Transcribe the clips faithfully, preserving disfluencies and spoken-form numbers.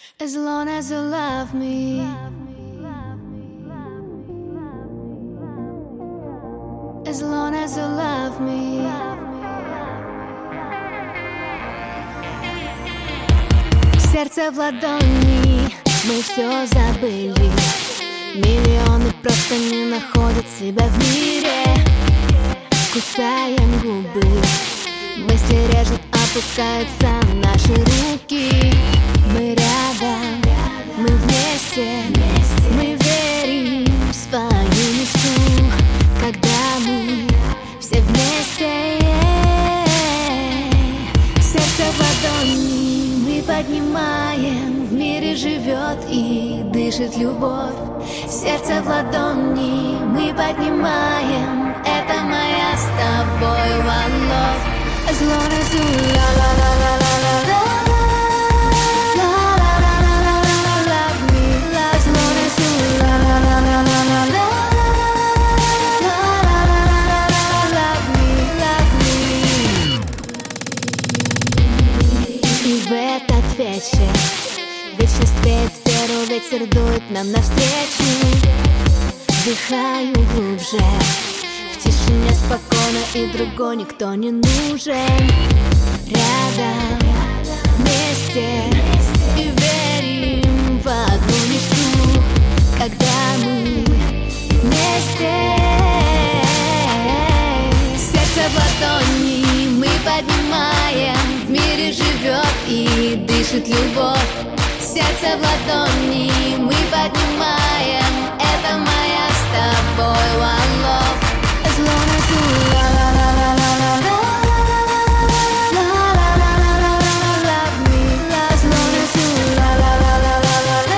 As long as you love me, as long as you love me. Сердце в ладони, мы все забыли. Миллионы просто не находят себя в мире. Кусаем губы, мысли режут, опускаются наши руки. Мы рядом, мы вместе, мы верим в свою мечту. Когда мы все вместе, сердце в ладони мы поднимаем. В мире живет и дышит любовь. Сердце в ладони мы поднимаем. Это моя с тобой one love. As long as you la la la la la la la la la la la la love me. As long as you la la la la la la la la la la la love me, love me. И в этот вечер вечность светит, первый ветер дует нам навстречу. Вдыхаю глубже, в тишине спокойно, и другой никто не нужен. Рядом, вместе, и верим в одну мечту. Когда мы вместе, сердце в ладони мы поднимаем. В мире живет и дышит любовь. Сердце в ладони мы поднимаем. Это моя с тобой one love. As long as you la la la la la la la la la la la la love me. As long as you la la la la la la la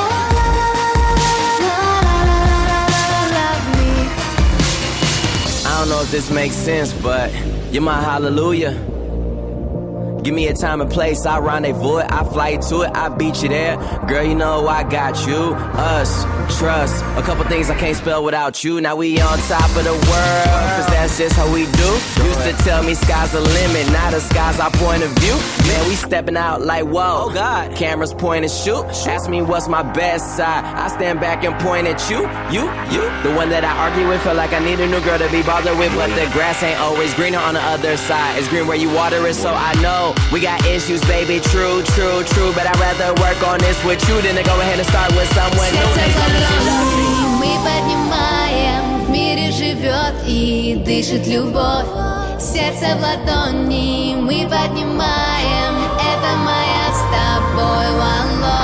la la la love me. I don't know if this makes sense, but you're my hallelujah. Give me a time and place, I rendezvous it, I fly to it, I beat you there. Girl, you know I got you, us, trust. A couple things I can't spell without you. Now we on top of the world, cause that's just how we do. Used to tell me sky's the limit, now the sky's our point of view. Man, we stepping out like whoa, oh God. Cameras point and shoot. Ask me what's my best side, I stand back and point at you, you, you. The one that I argue with, feel like I need a new girl to be bothered with. But the grass ain't always greener on the other side. It's green where you water it, so I know we got issues, baby, true, true, true. But I'd rather work on this with you than to go ahead and start with someone new. Сердце в ладони мы поднимаем. В мире живет и дышит любовь. Сердце в ладони мы поднимаем. Это моя с тобой one love.